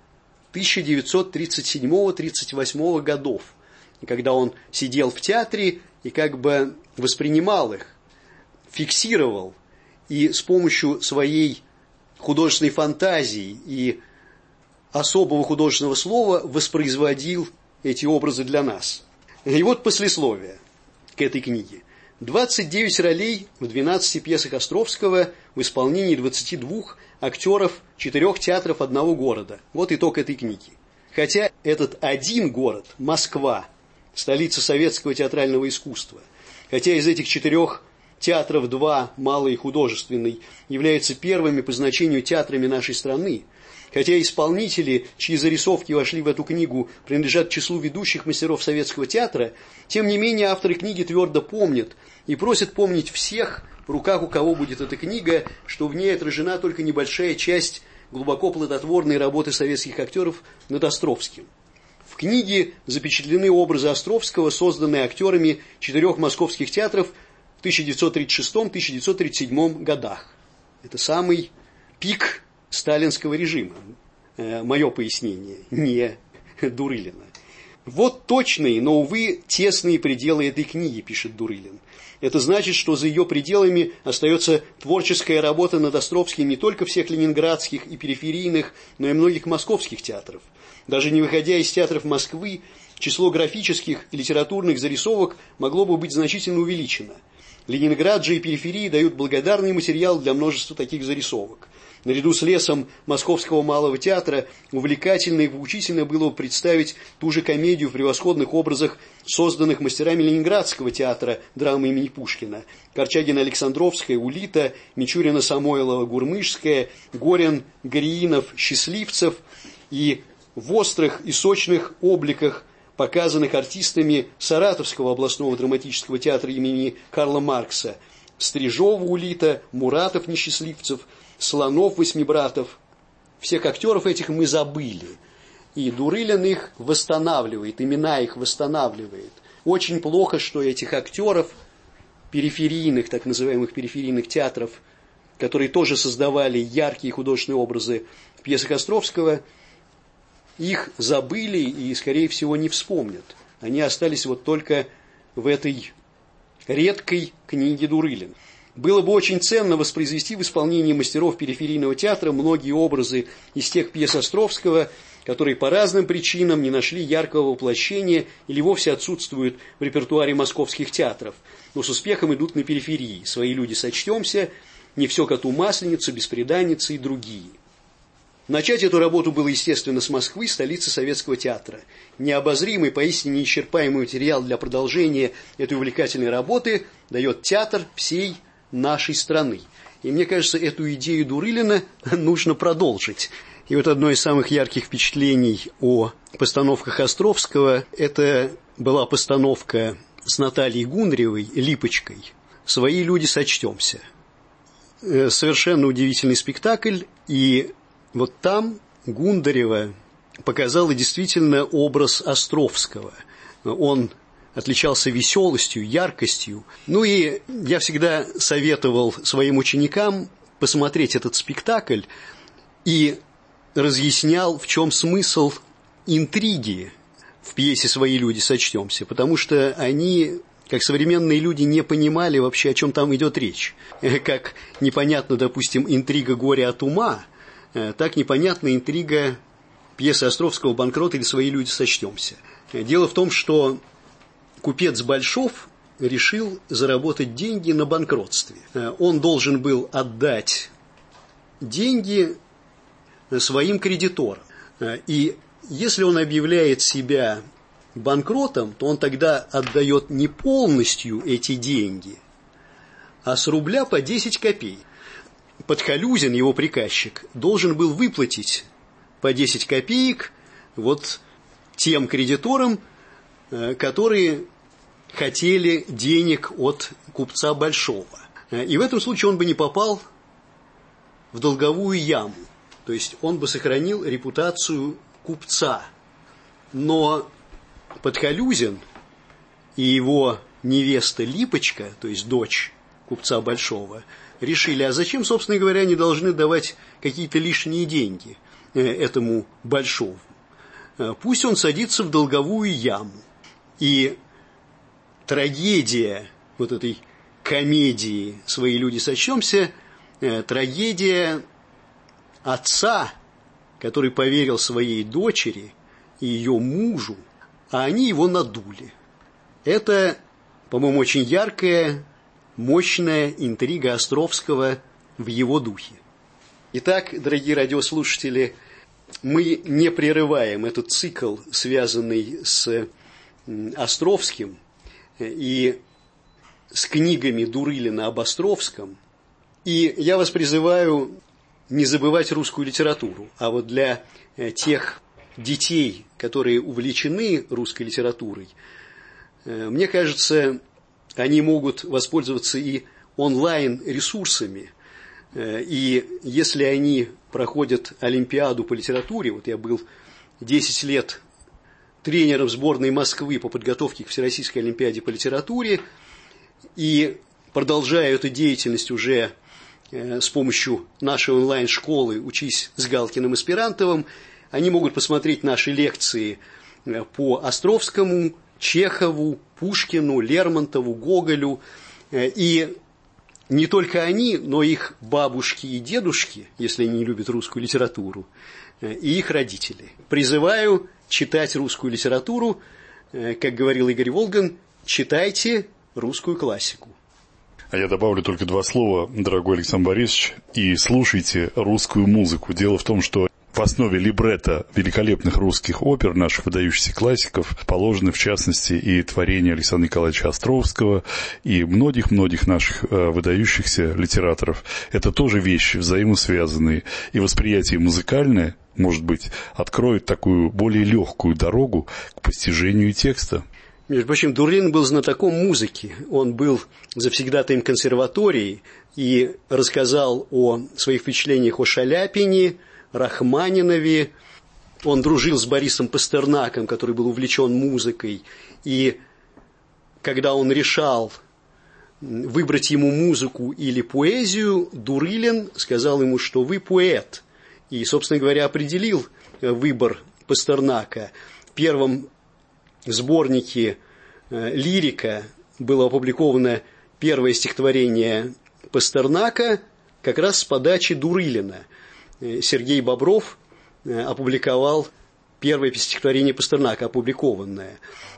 1937-38 годов, когда он сидел в театре и как бы воспринимал их, фиксировал, и с помощью своей художественной фантазии и особого художественного слова воспроизводил эти образы для нас. И вот послесловие к этой книге. 29 ролей в 12 пьесах Островского в исполнении 22 актеров 4 театров одного города. Вот итог этой книги. Хотя этот один город, Москва, столица советского театрального искусства, хотя из этих 4 театров 2, малый и художественный, являются первыми по значению театрами нашей страны, хотя исполнители, чьи зарисовки вошли в эту книгу, принадлежат к числу ведущих мастеров советского театра, тем не менее авторы книги твердо помнят и просят помнить всех, в руках у кого будет эта книга, что в ней отражена только небольшая часть глубоко плодотворной работы советских актеров над Островским. В книге запечатлены образы Островского, созданные актерами 4 московских театров в 1936-1937 годах. Это самый пик сталинского режима. Мое пояснение, не Дурылина. Вот точные, но, увы, тесные пределы этой книги, пишет Дурылин. Это значит, что за ее пределами остается творческая работа над Островским не только всех ленинградских и периферийных, но и многих московских театров. Даже не выходя из театров Москвы, число графических и литературных зарисовок могло бы быть значительно увеличено. Ленинград же и периферии дают благодарный материал для множества таких зарисовок. Наряду с лесом Московского малого театра увлекательно и поучительно было бы представить ту же комедию в превосходных образах, созданных мастерами Ленинградского театра драмы имени Пушкина: Корчагина-Александровская, Улита, Мичурина-Самойлова, Гурмышская, Горин, Гориинов, Счастливцев, и в острых и сочных обликах, показанных артистами Саратовского областного драматического театра имени Карла Маркса: Стрижова, Улита, Муратов, Несчастливцев, Слонов, Восьмибратов. Всех актеров этих мы забыли. И Дурылин их восстанавливает, имена их восстанавливает. Очень плохо, что этих актеров, периферийных, так называемых периферийных театров, которые тоже создавали яркие художественные образы в пьесах Островского, их забыли и, скорее всего, не вспомнят. Они остались вот только в этой редкой книге Дурылин. Было бы очень ценно воспроизвести в исполнении мастеров периферийного театра многие образы из тех пьес Островского, которые по разным причинам не нашли яркого воплощения или вовсе отсутствуют в репертуаре московских театров, но с успехом идут на периферии. «Свои люди, сочтемся», «Не все коту масленица», «Бесприданница» и другие. Начать эту работу было, естественно, с Москвы, столицы советского театра. Необозримый, поистине неисчерпаемый материал для продолжения этой увлекательной работы дает театр всей нашей страны. И мне кажется, эту идею Дурылина нужно продолжить. И вот одно из самых ярких впечатлений о постановках Островского – это была постановка с Натальей Гундаревой, Липочкой, «Свои люди, сочтемся». Совершенно удивительный спектакль, и вот там Гундарева показала действительно образ Островского. Он отличался веселостью, яркостью. Ну и я всегда советовал своим ученикам посмотреть этот спектакль и разъяснял, в чем смысл интриги в пьесе «Свои люди, сочтемся», потому что они, как современные люди, не понимали вообще, о чем там идет речь. Как непонятна, допустим, интрига «Горе от ума», так непонятна интрига пьесы Островского «Банкрот» или «Свои люди, сочтемся». Дело в том, что купец Большов решил заработать деньги на банкротстве. Он должен был отдать деньги своим кредиторам. И если он объявляет себя банкротом, то он тогда отдает не полностью эти деньги, а с рубля по 10 копеек. Подхалюзин, его приказчик, должен был выплатить по 10 копеек вот тем кредиторам, которые хотели денег от купца Большого. И в этом случае он бы не попал в долговую яму, то есть он бы сохранил репутацию купца. Но Подхалюзин и его невеста Липочка, то есть дочь купца Большого, решили, а зачем, собственно говоря, они должны давать какие-то лишние деньги этому Большому? Пусть он садится в долговую яму. И трагедия вот этой комедии «Свои люди, сочтемся», трагедия отца, который поверил своей дочери и ее мужу, а они его надули. Это, по-моему, очень яркая, мощная интрига Островского в его духе. Итак, дорогие радиослушатели, мы не прерываем этот цикл, связанный с Островским и с книгами Дурылина об Островском. И я вас призываю не забывать русскую литературу. А вот для тех детей, которые увлечены русской литературой, мне кажется, они могут воспользоваться и онлайн-ресурсами. И если они проходят Олимпиаду по литературе, вот я был 10 лет тренером сборной Москвы по подготовке к Всероссийской Олимпиаде по литературе, и продолжаю эту деятельность уже с помощью нашей онлайн-школы «Учись с Галкиным и Спирантовым», они могут посмотреть наши лекции по Островскому, Чехову, Пушкину, Лермонтову, Гоголю. И не только они, но их бабушки и дедушки, если они не любят русскую литературу, и их родители. Призываю читать русскую литературу, как говорил Игорь Волган, читайте русскую классику. А я добавлю только два слова, дорогой Александр Борисович, и слушайте русскую музыку. Дело в том, что в основе либретто великолепных русских опер, наших выдающихся классиков, положены, в частности, и творения Александра Николаевича Островского, и многих-многих наших выдающихся литераторов. Это тоже вещи взаимосвязанные. И восприятие музыкальное, может быть, откроет такую более легкую дорогу к постижению текста. Между прочим, Дурылин был знатоком музыки. Он был завсегдатаем консерватории и рассказал о своих впечатлениях о Шаляпине, Рахманинове. Он дружил с Борисом Пастернаком, который был увлечен музыкой. И когда он решал выбрать ему музыку или поэзию, Дурылин сказал ему, что вы поэт. И, собственно говоря, определил выбор Пастернака. В первом сборнике «Лирика» было опубликовано первое стихотворение Пастернака как раз с подачи Дурылина. Сергей Бобров опубликовал первое стихотворение Пастернака, опубликованное.